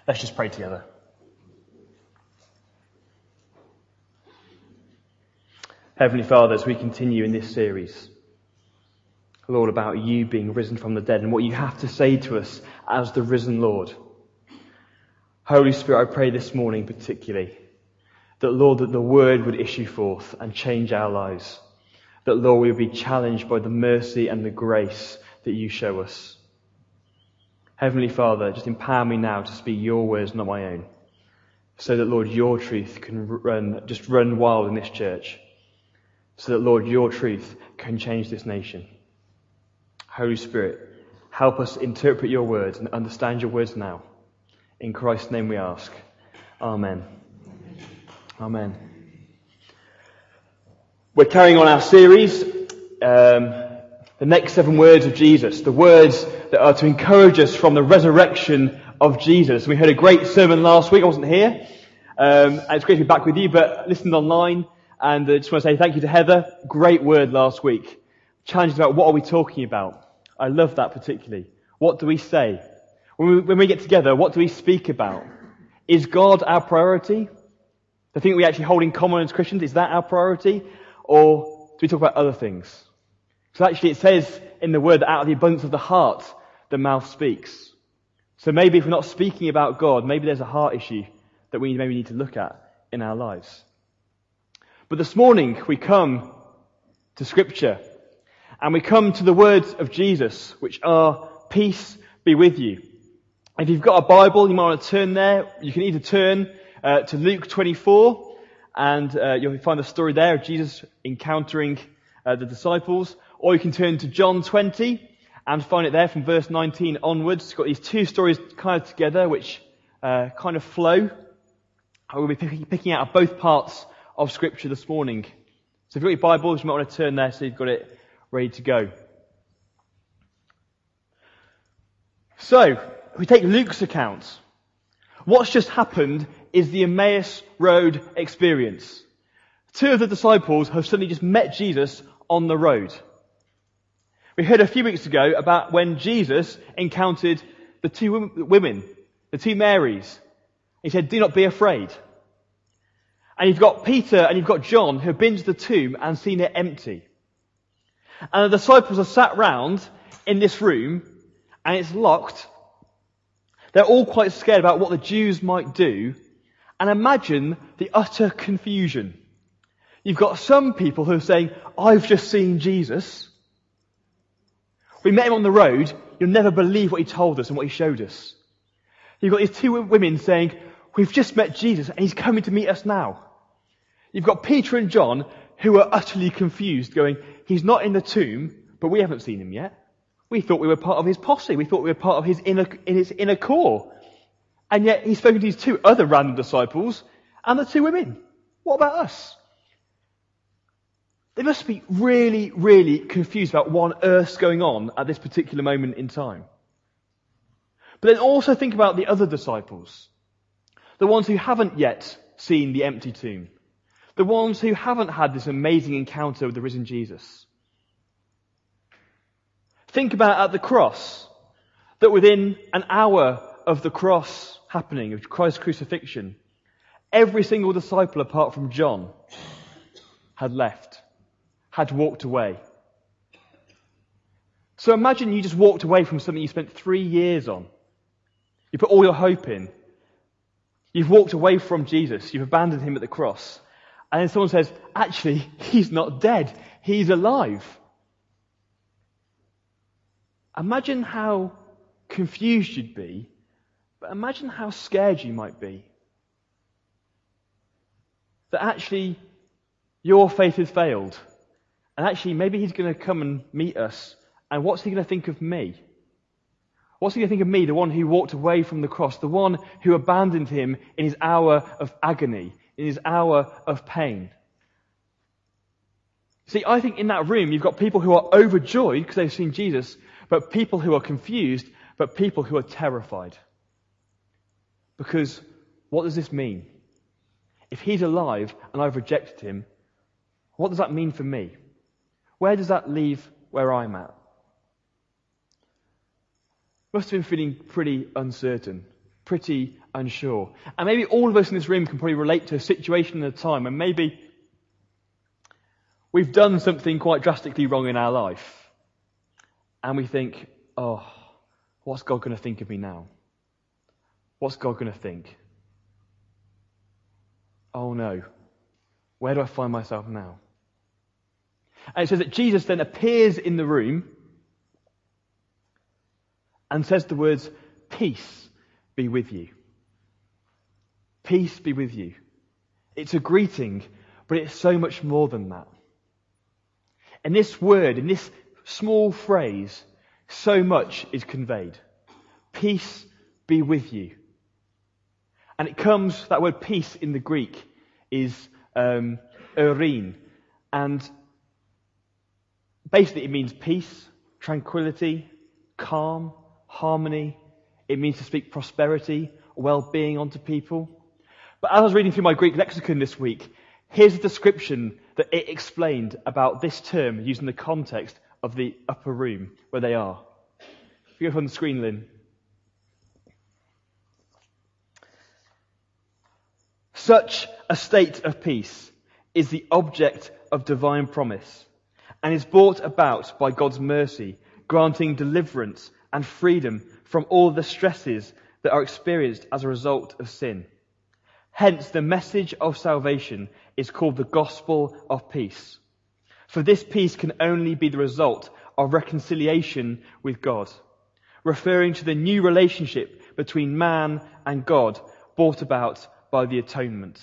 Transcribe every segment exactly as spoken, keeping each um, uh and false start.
Let's just pray together. Heavenly Father, as we continue in this series, Lord, about you being risen from the dead and what you have to say to us as the risen Lord. Holy Spirit, I pray this morning particularly that, Lord, that the word would issue forth and change our lives. That, Lord, we would be challenged by the mercy and the grace that you show us. Heavenly Father, just empower me now to speak your words, not my own. So that, Lord, your truth can run, just run wild in this church. So that, Lord, your truth can change this nation. Holy Spirit, help us interpret your words and understand your words now. In Christ's name we ask. Amen. Amen. We're carrying on our series, um, the next seven words of Jesus, the words that are to encourage us from the resurrection of Jesus. We heard a great sermon last week. I wasn't here, um, and it's great to be back with you, but listened online, and I uh, just want to say thank you to Heather. Great word last week. Challenges about what are we talking about. I love that particularly. What do we say? When we, when we get together, what do we speak about? Is God our priority? The thing that we actually hold in common as Christians, is that our priority? Or do we talk about other things? So actually it says in the word that out of the abundance of the heart, the mouth speaks. So maybe if we're not speaking about God, maybe there's a heart issue that we maybe need to look at in our lives. But this morning we come to Scripture and we come to the words of Jesus, which are, peace be with you. If you've got a Bible, you might want to turn there. You can either turn uh, to Luke twenty-four, and uh, you'll find the story there of Jesus encountering uh, the disciples. Or you can turn to John twenty and find it there from verse nineteen onwards. It's got these two stories kind of together, which uh, kind of flow. I will be picking, picking out both parts of Scripture this morning. So if you've got your Bibles, you might want to turn there so you've got it ready to go. So, if we take Luke's account, what's just happened is the Emmaus Road experience. Two of the disciples have suddenly just met Jesus on the road. We heard a few weeks ago about when Jesus encountered the two women, the two Marys. He said, do not be afraid. And you've got Peter and you've got John who have been to the tomb and seen it empty. And the disciples are sat round in this room and it's locked. They're all quite scared about what the Jews might do. And imagine the utter confusion. You've got some people who are saying, I've just seen Jesus. We met him on the road. You'll never believe what he told us and what he showed us. You've got these two women saying, we've just met Jesus and he's coming to meet us now. You've got Peter and John who are utterly confused going, he's not in the tomb, but we haven't seen him yet. We thought we were part of his posse. We thought we were part of his inner, in his inner core. And yet he's spoken to these two other random disciples and the two women. What about us? They must be really, really confused about what on earth's going on at this particular moment in time. But then also think about the other disciples. The ones who haven't yet seen the empty tomb. The ones who haven't had this amazing encounter with the risen Jesus. Think about at the cross, that within an hour of the cross happening, of Christ's crucifixion, every single disciple apart from John had left, had walked away. So imagine you just walked away from something you spent three years on. You put all your hope in. You've walked away from Jesus. You've abandoned him at the cross. And then someone says, actually, he's not dead. He's alive. Imagine how confused you'd be, but imagine how scared you might be. That actually your faith has failed. And actually maybe he's going to come and meet us. And what's he going to think of me? What's he going to think of me, the one who walked away from the cross, the one who abandoned him in his hour of agony, in his hour of pain? See, I think in that room you've got people who are overjoyed because they've seen Jesus, but people who are confused, but people who are terrified. Because what does this mean? If he's alive and I've rejected him, what does that mean for me? Where does that leave where I'm at? Must have been feeling pretty uncertain. pretty unsure. And maybe all of us in this room can probably relate to a situation at a time when maybe we've done something quite drastically wrong in our life. And we think, oh, what's God going to think of me now? What's God going to think? Oh no, where do I find myself now? And it says that Jesus then appears in the room and says the words, peace be with you. Peace be with you. It's a greeting, but it's so much more than that. In this word, in this small phrase, so much is conveyed. Peace be with you. And it comes, that word peace in the Greek is um, eirene. And basically it means peace, tranquility, calm, harmony. It means to speak prosperity, well-being onto people. But as I was reading through my Greek lexicon this week, here's a description that it explained about this term using the context of the upper room where they are. If you go up on the screen, Lynn. Such a state of peace is the object of divine promise and is brought about by God's mercy, granting deliverance and freedom from all the stresses that are experienced as a result of sin. Hence, the message of salvation is called the gospel of peace. For this peace can only be the result of reconciliation with God, referring to the new relationship between man and God brought about by the atonement.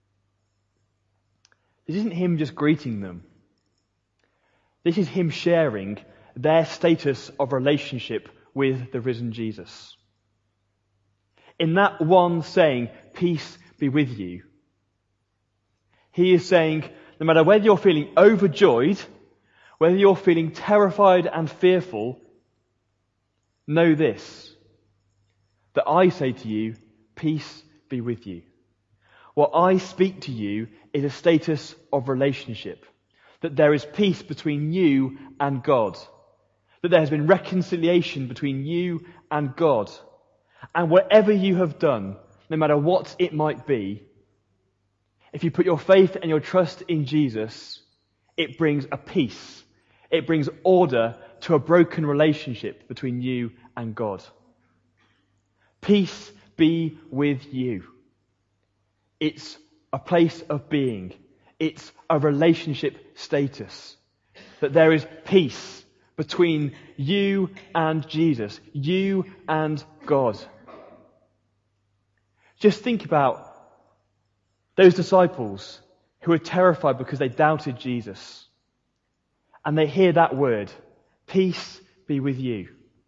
This isn't him just greeting them. This is him sharing their status of relationship with the risen Jesus. In that one saying, peace be with you, he is saying, no matter whether you're feeling overjoyed, whether you're feeling terrified and fearful, know this, that I say to you, peace be with you. What I speak to you is a status of relationship, that there is peace between you and God, that there has been reconciliation between you and God. And whatever you have done, no matter what it might be, if you put your faith and your trust in Jesus, it brings a peace. It brings order to a broken relationship between you and God. Peace be with you. It's a place of being. It's a relationship status. That there is peace between you and Jesus, you and God. Just think about those disciples who were terrified because they doubted Jesus. And they hear that word, peace be with you.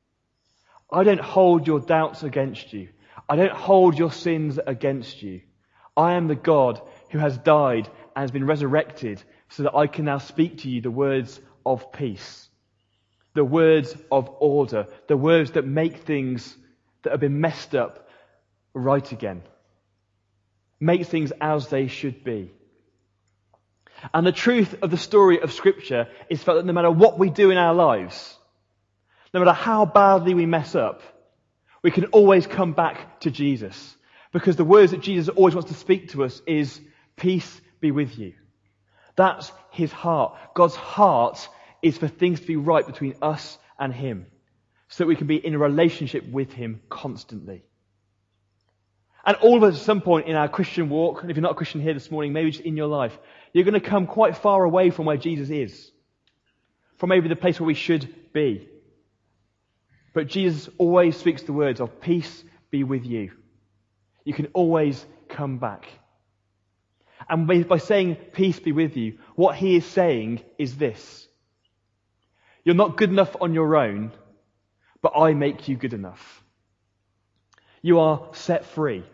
I don't hold your doubts against you. I don't hold your sins against you. I am the God who has died and has been resurrected so that I can now speak to you the words of peace, the words of order, the words that make things that have been messed up right again, make things as they should be. And the truth of the story of Scripture is felt that no matter what we do in our lives, no matter how badly we mess up, we can always come back to Jesus. Because the words that Jesus always wants to speak to us is, peace be with you. That's his heart. God's heart is for things to be right between us and him, so that we can be in a relationship with him constantly. And all of us at some point in our Christian walk, and if you're not a Christian here this morning, maybe just in your life, you're going to come quite far away from where Jesus is, from maybe the place where we should be. But Jesus always speaks the words of peace be with you. You can always come back. And by saying peace be with you, what he is saying is this. You're not good enough on your own, but I make you good enough. You are set free.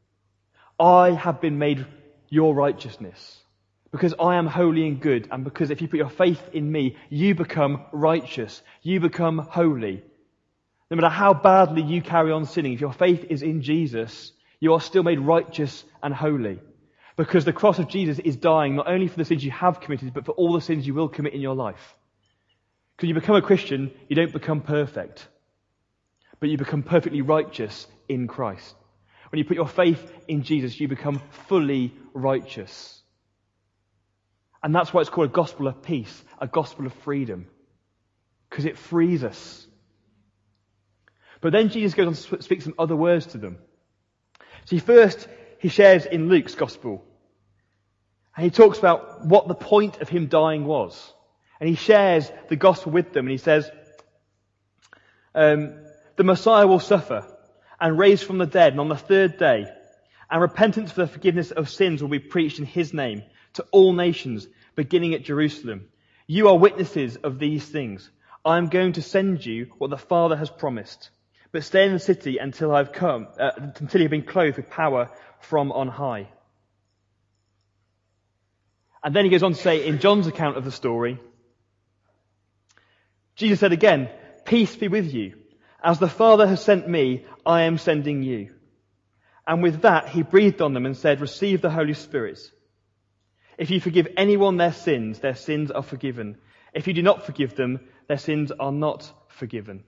I have been made your righteousness. Because I am holy and good, and because if you put your faith in me, you become righteous. You become holy. No matter how badly you carry on sinning, if your faith is in Jesus, you are still made righteous and holy. Because the cross of Jesus is dying not only for the sins you have committed, but for all the sins you will commit in your life. Because you become a Christian, you don't become perfect. But you become perfectly righteous in Christ. When you put your faith in Jesus, you become fully righteous. And that's why it's called a gospel of peace, a gospel of freedom. Because it frees us. But then Jesus goes on to speak some other words to them. See, first, he shares in Luke's gospel. And he talks about what the point of him dying was. And he shares the gospel with them. And he says, um, the Messiah will suffer and raise from the dead, and on the third day, and repentance for the forgiveness of sins will be preached in his name to all nations, beginning at Jerusalem. You are witnesses of these things. I am going to send you what the Father has promised. But stay in the city until I've come, uh, until you've been clothed with power from on high. And then he goes on to say, in John's account of the story, Jesus said again, peace be with you. As the Father has sent me, I am sending you. And with that, he breathed on them and said, receive the Holy Spirit. If you forgive anyone their sins, their sins are forgiven. If you do not forgive them, their sins are not forgiven.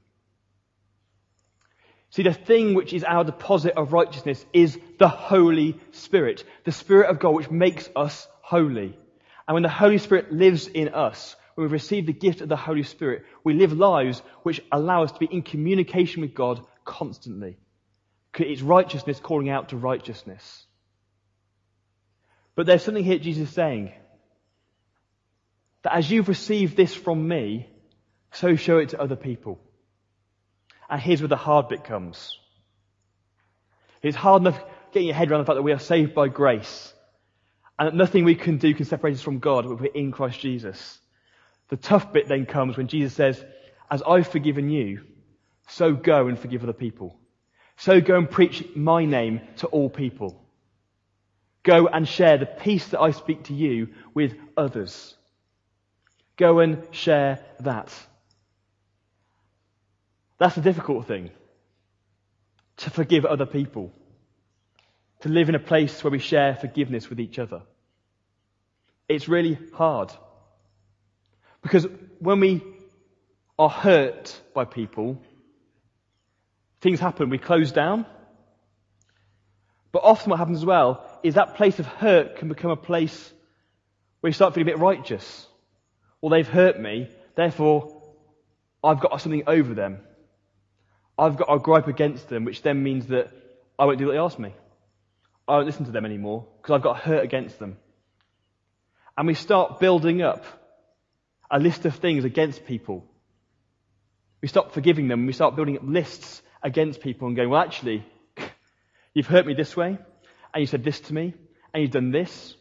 See, the thing which is our deposit of righteousness is the Holy Spirit, the Spirit of God which makes us holy. And when the Holy Spirit lives in us, when we receive the gift of the Holy Spirit, we live lives which allow us to be in communication with God constantly. It's righteousness calling out to righteousness. But there's something here Jesus is saying, that as you've received this from me, so show it to other people. And here's where the hard bit comes. It's hard enough getting your head around the fact that we are saved by grace, and that nothing we can do can separate us from God if we're in Christ Jesus. The tough bit then comes when Jesus says, as I've forgiven you, so go and forgive other people. So go and preach my name to all people. Go and share the peace that I speak to you with others. Go and share that. That's the difficult thing. To forgive other people. To live in a place where we share forgiveness with each other. It's really hard. Because when we are hurt by people, things happen, we close down. But often what happens as well is that place of hurt can become a place where you start feeling a bit righteous. Well, they've hurt me, therefore I've got something over them. I've got a gripe against them, which then means that I won't do what they ask me. I won't listen to them anymore because I've got hurt against them. And we start building up a list of things against people. We stop forgiving them and we start building up lists against people and going, well, actually, you've hurt me this way, and you said this to me, and you've done this.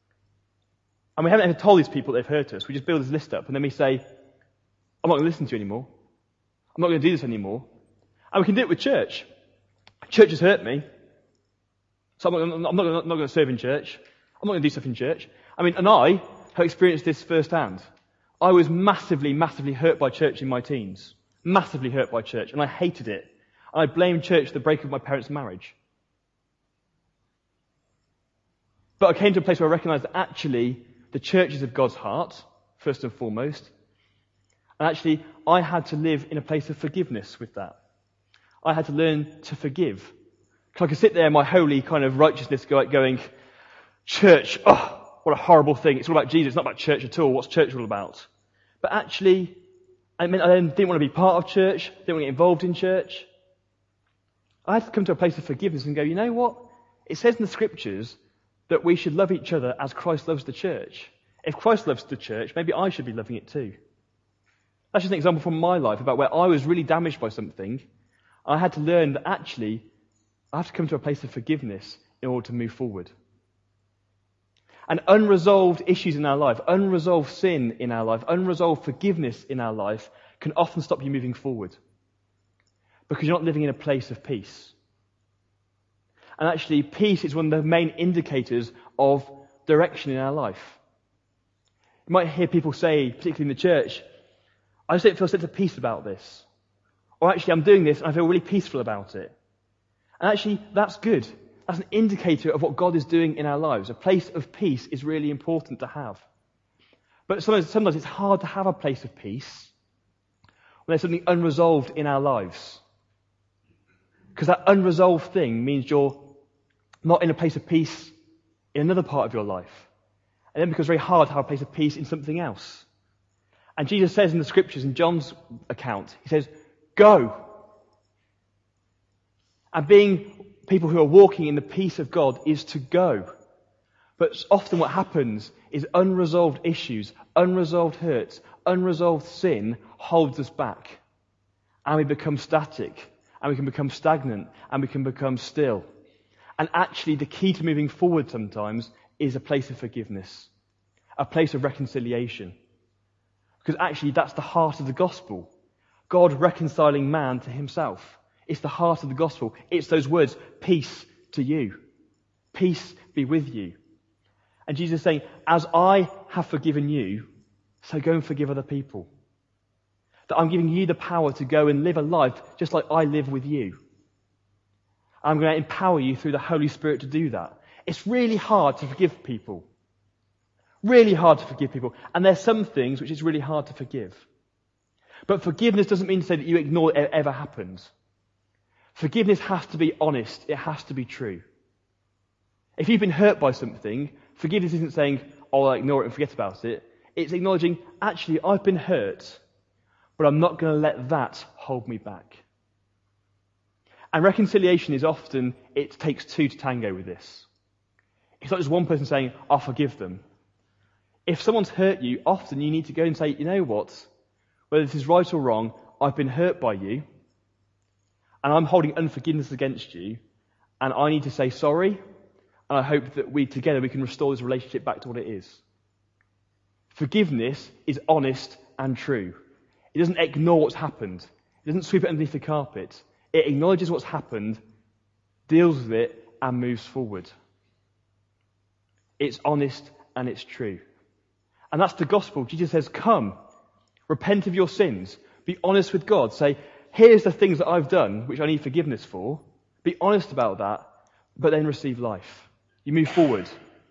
And we haven't ever told these people they've hurt us. We just build this list up, and then we say, I'm not going to listen to you anymore. I'm not going to do this anymore. And we can do it with church. Church has hurt me, so I'm not, I'm not, I'm not going to serve in church. I'm not going to do stuff in church. I mean, and I have experienced this firsthand. I was massively, massively hurt by church in my teens. Massively hurt by church, and I hated it. And I blamed church for the breakup of my parents' marriage. But I came to a place where I recognised that actually the church is of God's heart, first and foremost. And actually, I had to live in a place of forgiveness with that. I had to learn to forgive. Because I could sit there in my holy kind of righteousness going, church, oh, what a horrible thing. It's all about Jesus, it's not about church at all. What's church all about? But actually, I mean, I didn't want to be part of church, didn't want to get involved in church. I had to come to a place of forgiveness and go, you know what? It says in the scriptures that we should love each other as Christ loves the church. If Christ loves the church, maybe I should be loving it too. That's just an example from my life about where I was really damaged by something. I had to learn that actually I have to come to a place of forgiveness in order to move forward. And unresolved issues in our life, unresolved sin in our life, unresolved forgiveness in our life can often stop you moving forward. Because you're not living in a place of peace. And actually, peace is one of the main indicators of direction in our life. You might hear people say, particularly in the church, I just don't feel a sense of peace about this. Or actually, I'm doing this and I feel really peaceful about it. And actually, that's good. That's an indicator of what God is doing in our lives. A place of peace is really important to have. But sometimes, sometimes it's hard to have a place of peace when there's something unresolved in our lives. Because that unresolved thing means you're not in a place of peace in another part of your life. And then it becomes very hard to have a place of peace in something else. And Jesus says in the scriptures, in John's account, he says, go. And being people who are walking in the peace of God is to go. But often what happens is unresolved issues, unresolved hurts, unresolved sin holds us back. And we become static, and we can become stagnant, and we can become still. And actually the key to moving forward sometimes is a place of forgiveness, a place of reconciliation. Because actually that's the heart of the gospel. God reconciling man to himself. It's the heart of the gospel. It's those words, peace to you. Peace be with you. And Jesus is saying, as I have forgiven you, so go and forgive other people. That I'm giving you the power to go and live a life just like I live with you. I'm going to empower you through the Holy Spirit to do that. It's really hard to forgive people. Really hard to forgive people. And there's some things which is really hard to forgive. But forgiveness doesn't mean to say that you ignore it ever happened. Forgiveness has to be honest. It has to be true. If you've been hurt by something, forgiveness isn't saying, oh, I'll ignore it and forget about it. It's acknowledging, actually, I've been hurt, but I'm not going to let that hold me back. And reconciliation is often, it takes two to tango with this. It's not just one person saying, I'll forgive them. If someone's hurt you, often you need to go and say, you know what, whether this is right or wrong, I've been hurt by you, and I'm holding unforgiveness against you, and I need to say sorry, and I hope that we together we can restore this relationship back to what it is. Forgiveness is honest and true. It doesn't ignore what's happened. It doesn't sweep it underneath the carpet. It acknowledges what's happened, deals with it, and moves forward. It's honest and it's true. And that's the gospel. Jesus says, come, repent of your sins, be honest with God, say, here's the things that I've done which I need forgiveness for, be honest about that, but then receive life. You move forward.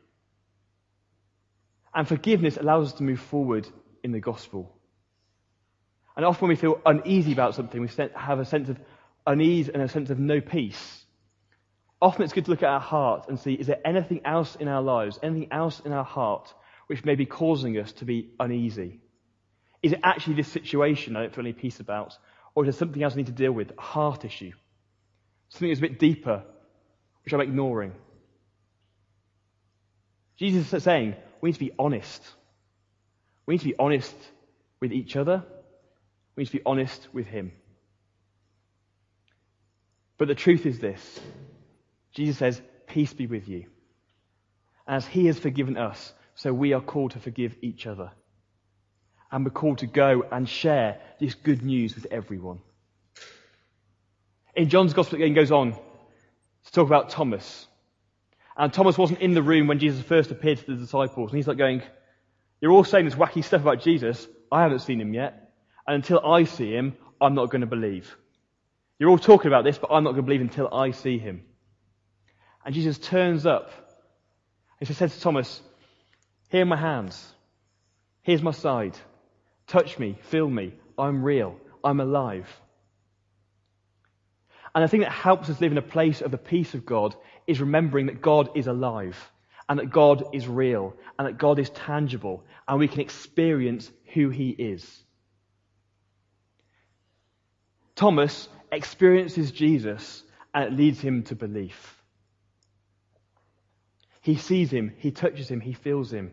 And forgiveness allows us to move forward in the gospel. And often when we feel uneasy about something, we have a sense of unease and a sense of no peace. Often it's good to look at our heart and see, is there anything else in our lives, anything else in our heart which may be causing us to be uneasy? Is it actually this situation I don't feel any peace about? Or is there something else I need to deal with, a heart issue? Something that's a bit deeper, which I'm ignoring. Jesus is saying, we need to be honest. We need to be honest with each other. We need to be honest with him. But the truth is this. Jesus says, peace be with you. As he has forgiven us, so we are called to forgive each other. And we're called to go and share this good news with everyone. In John's Gospel, again goes on to talk about Thomas. And Thomas wasn't in the room when Jesus first appeared to the disciples. And he's like going, you're all saying this wacky stuff about Jesus. I haven't seen him yet. And until I see him, I'm not going to believe. You're all talking about this, but I'm not going to believe until I see him. And Jesus turns up. And he says to Thomas, here are my hands. Here's my side. Touch me, feel me. I'm real. I'm alive. And the thing that helps us live in a place of the peace of God is remembering that God is alive, and that God is real, and that God is tangible, and we can experience who he is. Thomas experiences Jesus, and it leads him to belief. He sees him, he touches him, he feels him.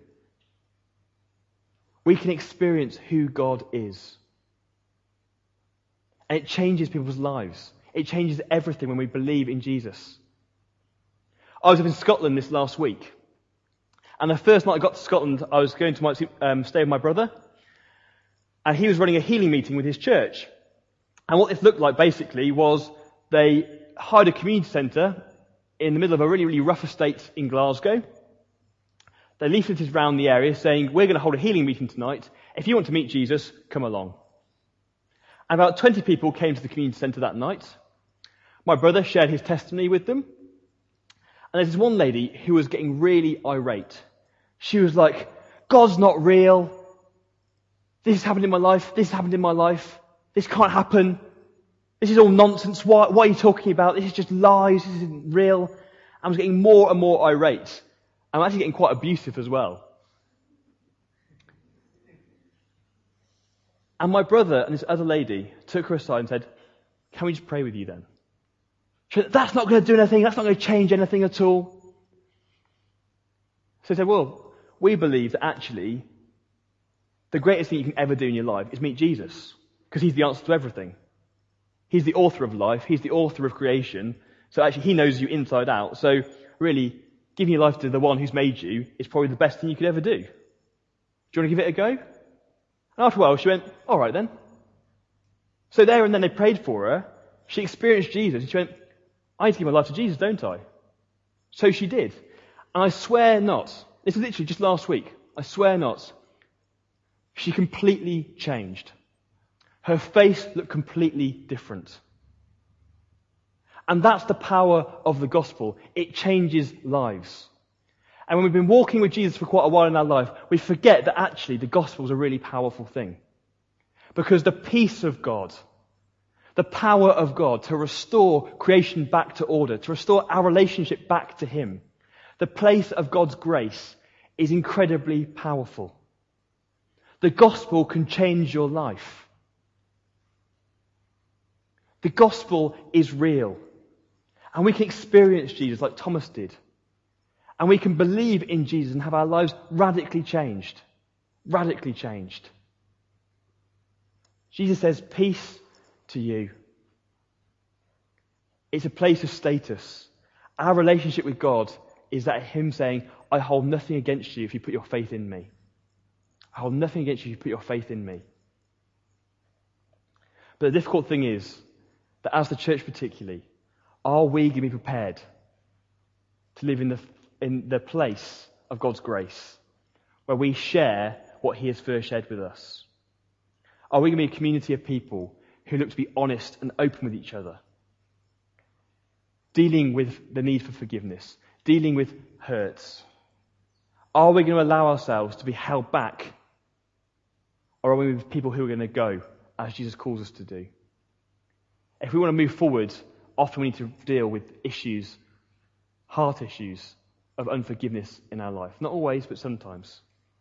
We can experience who God is. And it changes people's lives. It changes everything when we believe in Jesus. I was up in Scotland this last week. And the first night I got to Scotland, I was going to my, um, stay with my brother. And he was running a healing meeting with his church. And what this looked like basically was they hired a community centre in the middle of a really, really rough estate in Glasgow. They leafleted around the area saying, we're going to hold a healing meeting tonight. If you want to meet Jesus, come along. And about twenty people came to the community centre that night. My brother shared his testimony with them. And there's this one lady who was getting really irate. She was like, God's not real. This has happened in my life. This has happened in my life. This can't happen. This is all nonsense. Why, what are you talking about? This is just lies. This isn't real. I was getting more and more irate. I'm actually getting quite abusive as well. And my brother and this other lady took her aside and said, can we just pray with you then? She said, that's not going to do anything. That's not going to change anything at all. So I said, well, we believe that actually the greatest thing you can ever do in your life is meet Jesus, because he's the answer to everything. He's the author of life. He's the author of creation. So actually he knows you inside out. So really, giving your life to the one who's made you is probably the best thing you could ever do. Do you want to give it a go? And after a while, she went, all right then. So there and then they prayed for her. She experienced Jesus. And she went, I need to give my life to Jesus, don't I? So she did. And I swear not, this was literally just last week, I swear not, she completely changed. Her face looked completely different. And that's the power of the gospel. It changes lives. And when we've been walking with Jesus for quite a while in our life, we forget that actually the gospel is a really powerful thing. Because the peace of God, the power of God to restore creation back to order, to restore our relationship back to him, the place of God's grace is incredibly powerful. The gospel can change your life. The gospel is real. And we can experience Jesus like Thomas did. And we can believe in Jesus and have our lives radically changed. Radically changed. Jesus says, peace to you. It's a place of status. Our relationship with God is that him saying, I hold nothing against you if you put your faith in me. I hold nothing against you if you put your faith in me. But the difficult thing is that as the church particularly, are we going to be prepared to live in the in the place of God's grace, where we share what he has first shared with us? Are we going to be a community of people who look to be honest and open with each other, dealing with the need for forgiveness, dealing with hurts? Are we going to allow ourselves to be held back, or are we with people who are going to go as Jesus calls us to do? If we want to move forward, often we need to deal with issues, heart issues of unforgiveness in our life. Not always, but sometimes.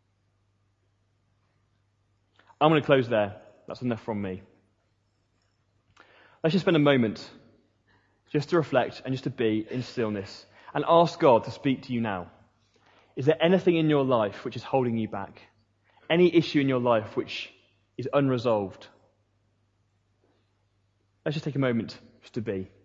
I'm going to close there. That's enough from me. Let's just spend a moment just to reflect and just to be in stillness and ask God to speak to you now. Is there anything in your life which is holding you back? Any issue in your life which is unresolved? Let's just take a moment just to be.